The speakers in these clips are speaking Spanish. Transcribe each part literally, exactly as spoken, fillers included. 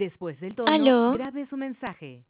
Después del tono, ¿Aló? grabe su mensaje.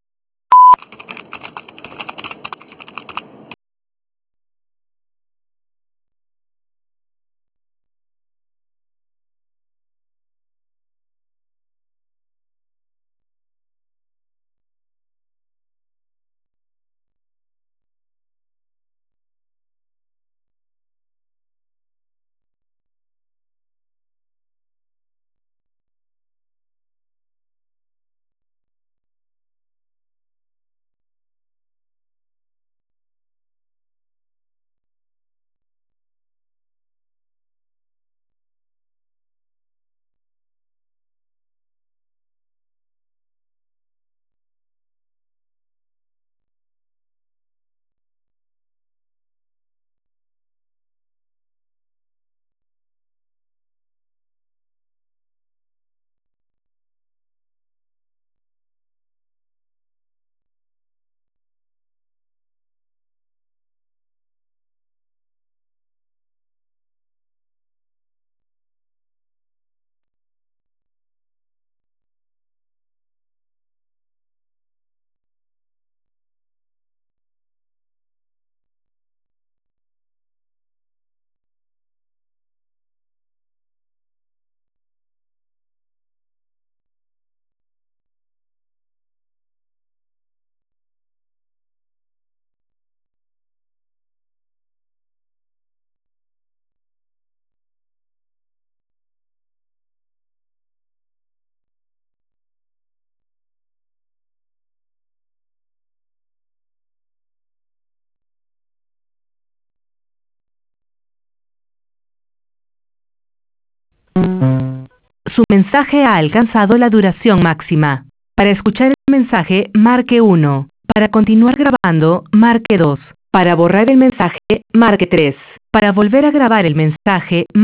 Su mensaje ha alcanzado la duración máxima. Para escuchar el mensaje, marque uno. Para continuar grabando, marque dos. Para borrar el mensaje, marque tres. Para volver a grabar el mensaje,